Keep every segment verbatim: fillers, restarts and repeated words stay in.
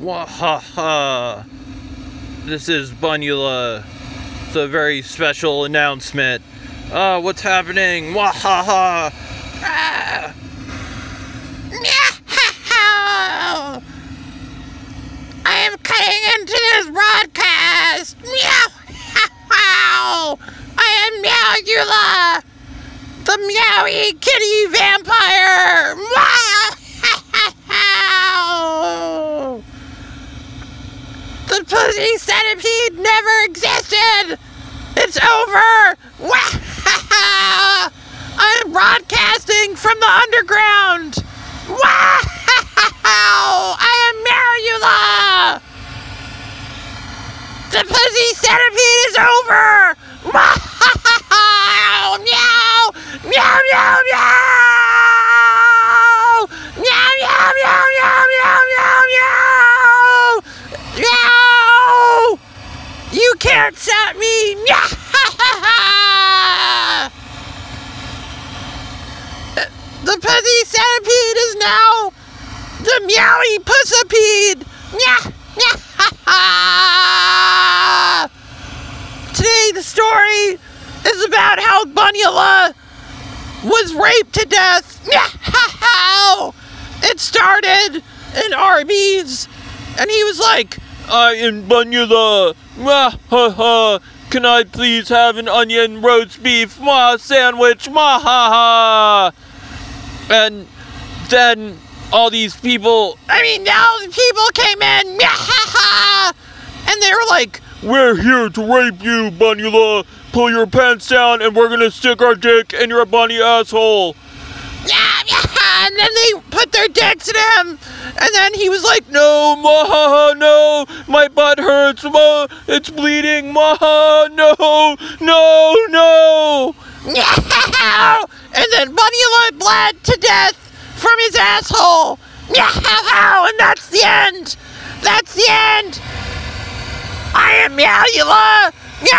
Wahaha! This is Bunula. It's a very special announcement. Ah, uh, what's happening? Wahaha! Ah! I am cutting into this broadcast. Meow! I am Meowula, the meowy kitty vampire. The pussy centipede never existed. It's over. I am broadcasting from the underground. I am Meowula. The pussy centipede is over. Meow, meow, meow, meow, meow. Meow, meow, meow, meow, meow, meow, meow. Meow. You can't stop me. Meow. The pussy centipede is now the meowy pussipede. Meow. Today the story is about how Bunula was raped to death. It started in Arby's, and he was like, I am Bunula. Can I please have an onion roast beef ma sandwich? Mahaha! And then all these people, I mean, now the people came in, and they were like, we're here to rape you, Bunula. Pull your pants down and we're gonna stick our dick in your bunny asshole. And then they put their dicks in him, and then he was like, no, maha, no, my butt hurts, ma, it's bleeding, maha, no, no, no. And then Bunula bled to death from his asshole. And that's the end. That's the end. I am Meowula.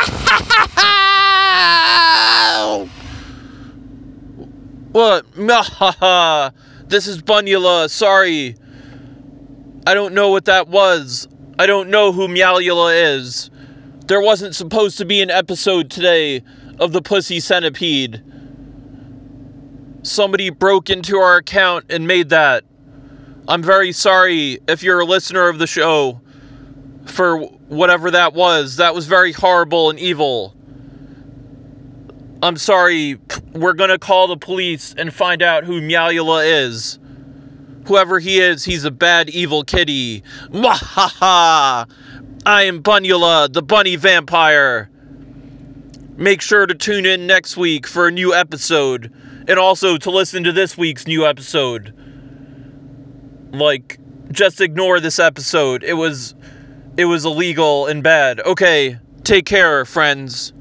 What? Mahaha. This is Bunula. Sorry. I don't know what that was. I don't know who Meowula is. There wasn't supposed to be an episode today of the Pussy Centipede. Somebody broke into our account and made that. I'm very sorry if you're a listener of the show for whatever that was. That was very horrible and evil. I'm sorry. We're gonna call the police and find out who Meowula is. Whoever he is, he's a bad, evil kitty. Mwahaha! I am Bunula, the bunny vampire. Make sure to tune in next week for a new episode, and also to listen to this week's new episode. Like, just ignore this episode. It was, it was illegal and bad. Okay, take care, friends.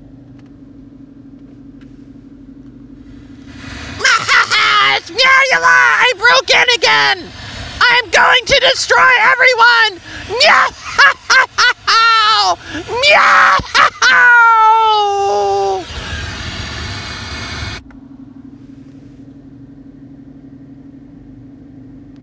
It's Meowula! I broke in again! I'm going to destroy everyone!